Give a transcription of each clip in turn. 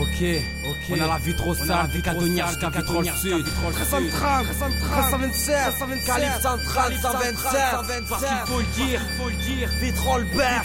On a la vie trop sale, vie cadonnière jusqu'à Vitrolles Sud. 330, 327, calibre 130, 127. Parce qu'il faut le dire, Vitrolles-Berg.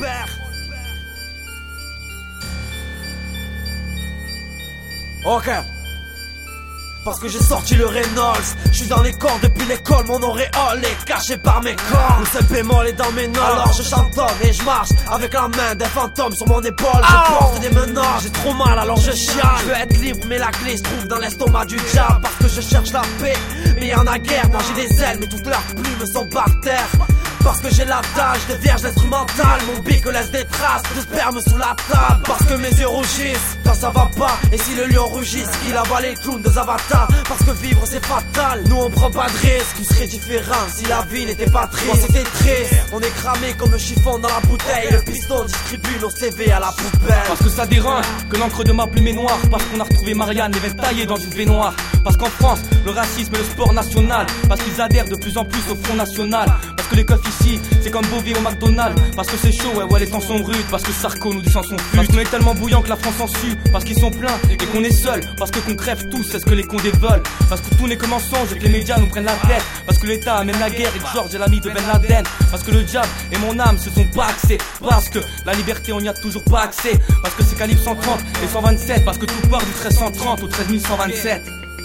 Ok. Parce que j'ai sorti le Reynolds. Je suis dans les corps depuis l'école, mon auréole est caché par mes corps. Le seul bémol est dans mes notes. Alors je chantonne et je marche avec la main des fantômes sur mon épaule. Je porte des menaces, j'ai trop mal alors je chiale. Je veux être libre mais la clé se trouve dans l'estomac du diable. Parce que je cherche la paix, mais y'en a guère. Moi j'ai des ailes mais toutes leurs plumes sont par terre. Parce que j'ai la tâche de vierge instrumentale. Mon bic laisse des traces de sperme sous la table. Parce que mes yeux rougissent quand ça va pas. Et si le lion rugisse, qu'il avale les clowns de Avatar. Parce que vivre c'est fatal, nous on prend pas de risque. Tout serait différent si la vie n'était pas triste. Moi c'était triste, on est cramé comme le chiffon dans la bouteille. Le piston distribue nos CV à la poubelle. Parce que ça dérange que l'encre de ma plume est noire. Parce qu'on a retrouvé Marianne, les veines taillées dans une baignoire. Parce qu'en France, le racisme est le sport national. Parce qu'ils adhèrent de plus en plus au Front National. Parce que les keufs ici, c'est comme Beauvais au McDonald's. Parce que c'est chaud, ouais, les temps sont rudes. Parce que Sarko nous descend son flux. Parce qu'on est tellement bouillant que la France en sue. Parce qu'ils sont pleins et qu'on est seuls. Parce que qu'on crève tous, c'est ce que les condés veulent. Parce que tout n'est que mensonge et que les médias nous prennent la tête. Parce que l'État amène la guerre et que George est l'ami de Ben Laden. Parce que le diable et mon âme se sont pas axés. Parce que la liberté on n'y a toujours pas accès. Parce que c'est calibre 130 et 127. Parce que tout part du 1330 au 13127.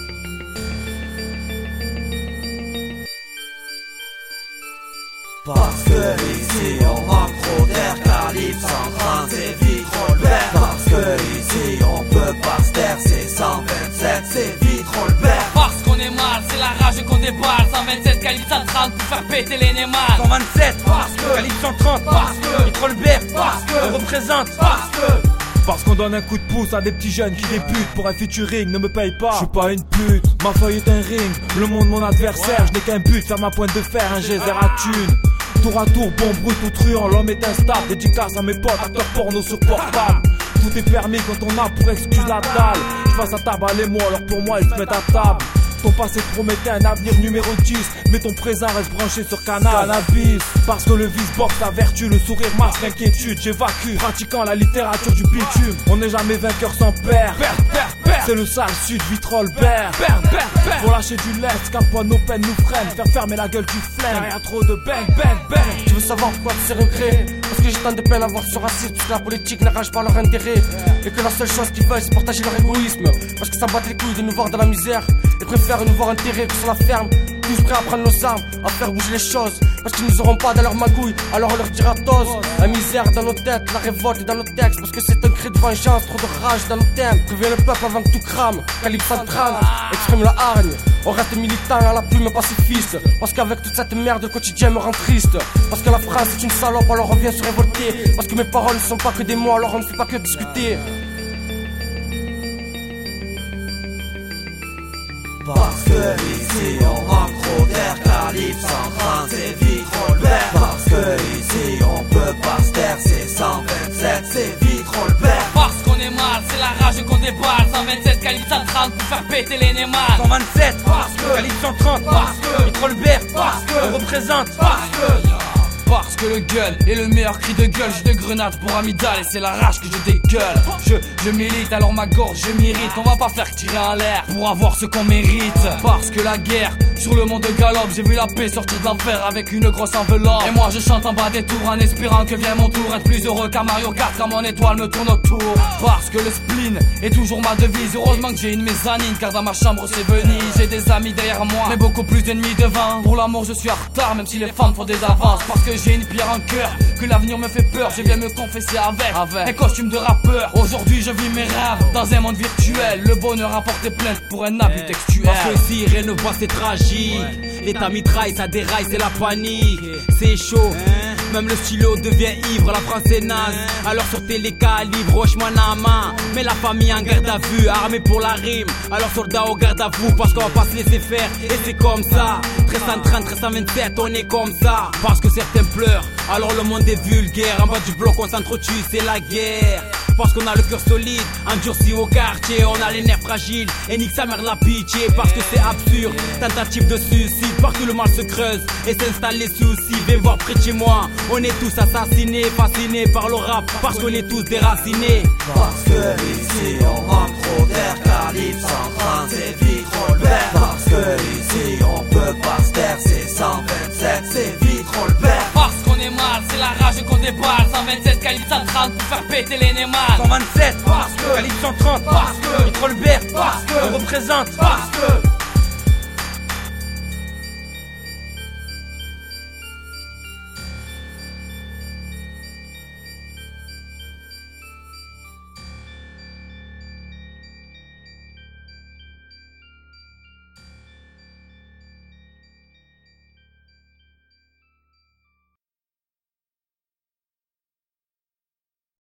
Parce que ici on manque trop d'air, calibre 130 c'est Vitrolles-Berg. Parce que ici on peut pas se taire, c'est 127 c'est Vitrolles-Berg. Parce qu'on est mal, c'est la rage qu'on déballe. 127 calibre 130 pour faire péter les némales. 127 parce que calibre 130 parce que Vitrolles-Berg parce que on représente parce qu'on donne un coup de pouce à des petits jeunes qui débutent. Pour un featuring, ne me paye pas, je suis pas une pute. Ma feuille est un ring, le monde mon adversaire. Je n'ai qu'un but, faire ma pointe de fer, un geyser à thune. Tour à tour, bon brut ou truand, l'homme est instable. Dédicace à mes potes, acteurs porno sur portable. Tout est permis quand on a pour excuse la dalle. Je passe à table à les mots, alors pour moi ils se mettent à table. Ton passé promettait un avenir numéro 10, mais ton présent reste branché sur cannabis. Parce que le vice boxe la vertu, le sourire masque l'inquiétude. J'évacue, pratiquant la littérature du bitume. On n'est jamais vainqueur sans père. C'est le sale sud, Vitrolles-Berg. Pour lâcher du lest, qu'à nos peines nous freinent. Faire fermer la gueule du flemme, y'a trop de bang. Tu veux savoir pourquoi tu sais regrets? Parce que j'ai tant de peine à voir ce racisme. Parce que la politique n'arrange pas leur intérêt. Et que la seule chose qu'ils veulent c'est partager leur égoïsme. Parce que ça bat les couilles de nous voir dans la misère. Et préfèrent nous voir enterrés que sur la ferme. Tous prêts à prendre nos armes, à faire bouger les choses. Parce qu'ils nous auront pas dans leur magouille, alors on leur dira tous. La misère dans nos têtes, la révolte dans nos textes. Parce que c'est un cri de vengeance, trop de rage dans nos thèmes. Préviens le peuple avant que tout crame, calibre 130, exprime la hargne. On reste militant à la plume pacifiste. Parce qu'avec toute cette merde le quotidien me rend triste. Parce que la France est une salope, alors on vient se révolter. Parce que mes paroles ne sont pas que des mots, alors on ne fait pas que discuter. Parce que ici on manque trop d'air, calibre 130 c'est Vitrolles-Berg. Parce que ici on peut pas se taire, c'est 127 c'est Vitrolles-Berg. Parce qu'on est mal, c'est la rage qu'on déballe. 127 calibre 130 pour faire péter les némales. 127 parce que calibre 130 parce que Vitrolles-Berg parce que on représente parce que le gueule est le meilleur cri de gueule. J'ai de grenades pour Amidal et c'est la rage que je dégueule. Je milite alors ma gorge je m'irrite. On va pas faire tirer en l'air pour avoir ce qu'on mérite. Parce que la guerre sur le monde galope. J'ai vu la paix sortir de l'enfer avec une grosse enveloppe. Et moi je chante en bas des tours en espérant que vienne mon tour. Être plus heureux qu'à Mario Kart quand mon étoile me tourne autour. Parce que le spleen est toujours ma devise. Heureusement que j'ai une mezzanine car dans ma chambre c'est Venise. J'ai des amis derrière moi mais beaucoup plus d'ennemis devant. Pour l'amour je suis en retard même si les femmes font des avances. Parce que j'ai une pierre en cœur, que l'avenir me fait peur. Je viens me confesser avec un costume de rappeur. Aujourd'hui je vis mes rêves dans un monde virtuel. Le bonheur a porté plainte pour un abus textuel. Parce que si rien ne voit c'est tragique. L'état mitraille, ça déraille, c'est la panique. C'est chaud, même le stylo devient ivre. La France est naze, alors sortez les calibres. Roche-moi la main, mais la famille en garde à vue. Armée pour la rime, alors soldats au garde à vous. Parce qu'on va pas se laisser faire, et c'est comme ça. 1330, 1327, on est comme ça. Parce que certains pleurent, alors le monde est vulgaire. En bas du bloc on s'entretue, c'est la guerre. parce qu'on a le cœur solide, endurci au quartier, on a les nerfs fragiles et nique sa mère de la pitié parce que c'est absurde. Tentative de suicide, partout le mal se creuse et s'installe les soucis. Viens voir près de chez moi, on est tous assassinés, fascinés par le rap parce qu'on est tous déracinés. Parce que ici on manque trop d'air, calibre 130 c'est vite trop le père. Parce que ici on peut pas se taire, c'est 127 c'est vite trop le père. Parce qu'on est mal, c'est la rage qu'on déballe. 127 calibre 130 pour faire péter les némales. 127 parce que calibre 130 parce que Trollbert parce que on représente parce que